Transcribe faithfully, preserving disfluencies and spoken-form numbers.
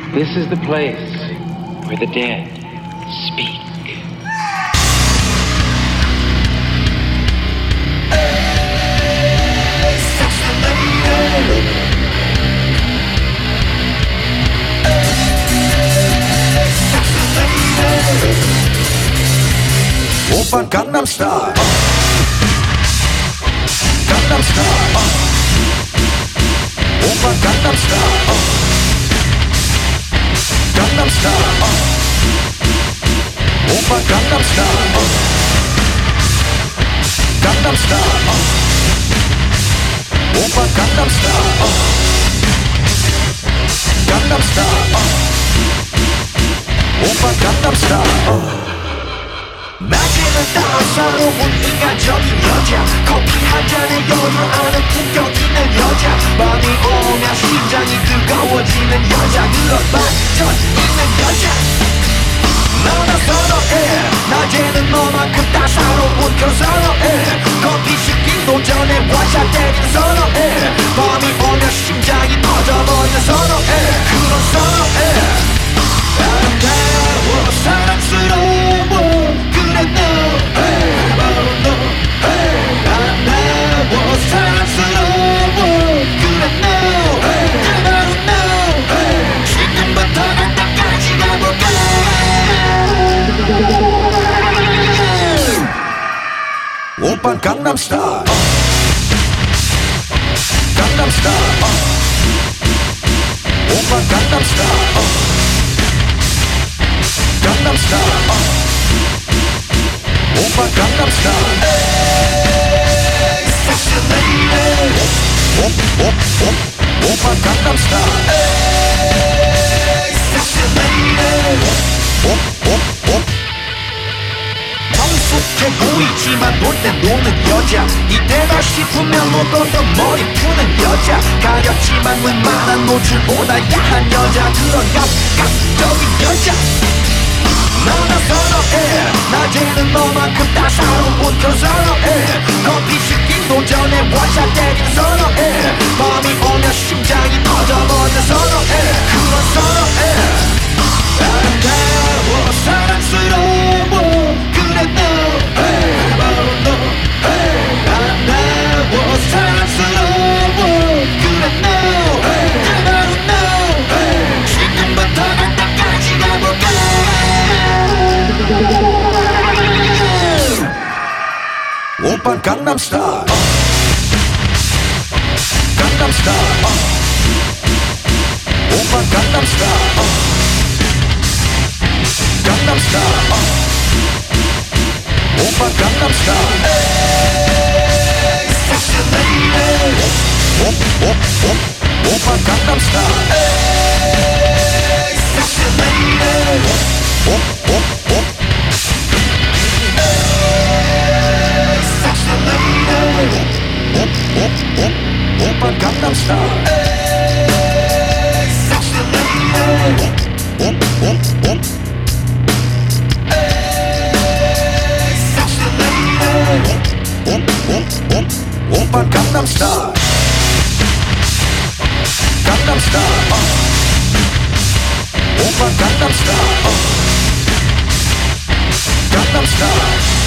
This is the place where the dead speak. 오빤 강남스타일 강남스타일 오빤 강남스타일 강남스타일 오빤 강남스타일 강남스타일 오빤 강남스타일 강남스타일 오빤 강남스타일 낮에는 따사로운 인간적인 여자 커피 한 잔에 여유 아는 품격 있는 여자 밤이 오면 심장이 뜨거워지는 여자 그런 반전 있는 여자 너나 선호해 낮에는 너만큼 따사로운 그런 선호해 커피 식기도 전에 와샤 때리는 선호해 밤이 오면 심장이 터져버리는 선호해 그런 선호해 아름다워 사랑스러워 그래 너 hey, 바로 너 hey, 아름다워 사랑스러워 그래 너 hey, 바로 너 hey, 지금부터 간다까지 가볼까 오빤 강남스타일 강남스타일 오빤 강남스타일 강남스타일 오빤 강남스타일 에이 섹시 레이디 오빤 강남스타일 에이 섹시 레이디 성숙해 보이지만 놀 땐 노는 여자 이때다 싶으면 묶어서 머리 푸는 여자 가렵지만 웬만한 노출보다 야한 여자 그런 감각적인 여자 너나 선호해 낮에는 너만큼 따사로운 그런 선호해 커피 식기도 전에 와샤 때리는 선호해 밤이 오면 심장이 터져버리는 선호해 그런 선호해 아름다워 사랑스러워 그래 너 hey, 바로 너 hey, 아름다워 사랑스러워 그래 너 hey, 바로 너 hey, 지금부터 간다까지 가볼까 오빤 강남스타일 강남스타일 오빤 강남스타일 강남스타일 오빤 강남스타일 에이 섹시 레이디 오빤 강남스타일 에이 섹시 레이디 오빤 강남스타일 에이 섹시 레이디 에이 섹시 레이디 오빤 강남스타일 강남스타일 오빤 강남스타일 강남스타일